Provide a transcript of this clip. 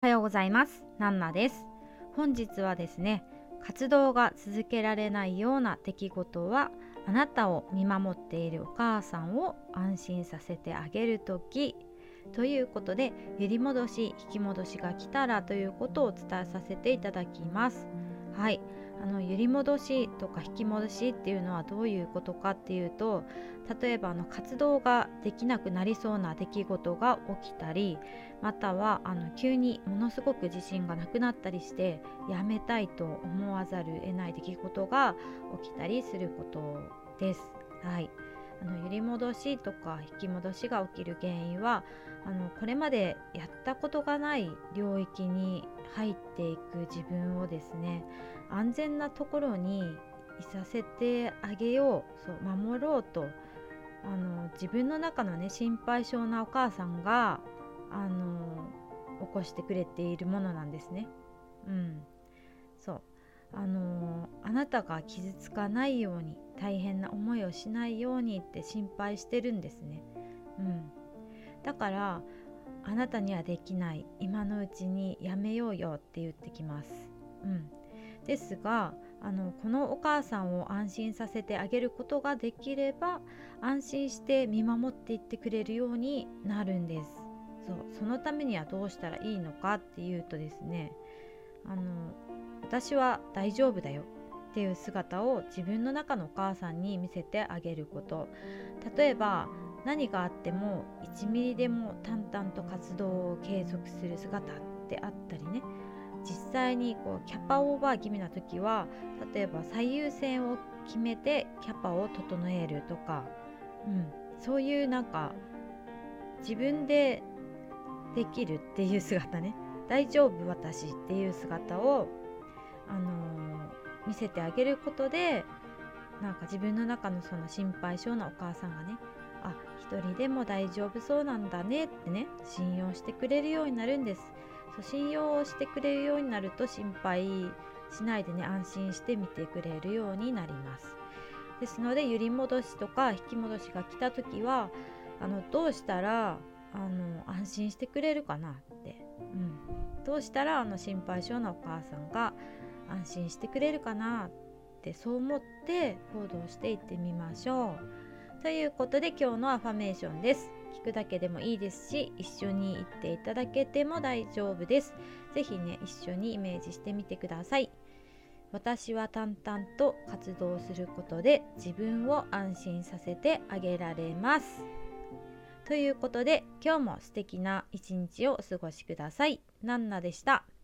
おはようございます。ナンナです。本日はですね、活動が続けられないような出来事はあなたを見守っているお母さんを安心させてあげるときということで、揺り戻し引き戻しが来たらということをお伝えさせていただきます。はい、揺り戻しとか引き戻しっていうのはどういうことかっていうと、例えば活動ができなくなりそうな出来事が起きたり、または急にものすごく自信がなくなったりしてやめたいと思わざる得ない出来事が起きたりすることです。はい、揺り戻しとか引き戻しが起きる原因はこれまでやったことがない領域に入っていく自分をですね、安全なところにいさせてあげよう、そう守ろうと自分の中のね、心配性なお母さんが起こしてくれているものなんですね。そうあなたが傷つかないように、大変な思いをしないようにって心配してるんですね。だからあなたにはできない、今のうちにやめようよって言ってきます。ですがこのお母さんを安心させてあげることができれば、安心して見守っていってくれるようになるんです。そのためにはどうしたらいいのかっていうとですね、私は大丈夫だよっていう姿を自分の中のお母さんに見せてあげること。例えば何があっても1ミリでも淡々と活動を継続する姿であったりね、実際にキャパオーバー気味な時は、例えば最優先を決めてキャパを整えるとか、そういう自分でできるっていう姿ね、大丈夫私っていう姿を、見せてあげることで、自分の中のその心配性なお母さんがね、一人でも大丈夫そうなんだねってね、信用してくれるようになるんです。信用してくれるようになると、心配しないでね、安心して見てくれるようになります。ですので、揺り戻しとか引き戻しが来た時はどうしたら安心してくれるかなって、どうしたら心配性なお母さんが安心してくれるかなって、そう思って行動していってみましょう。ということで、今日のアファメーションです。聞くだけでもいいですし、一緒に言っていただけても大丈夫です。ぜひね、一緒にイメージしてみてください。私は淡々と活動することで自分を安心させてあげられます。ということで、今日も素敵な一日をお過ごしください。ナンナでした。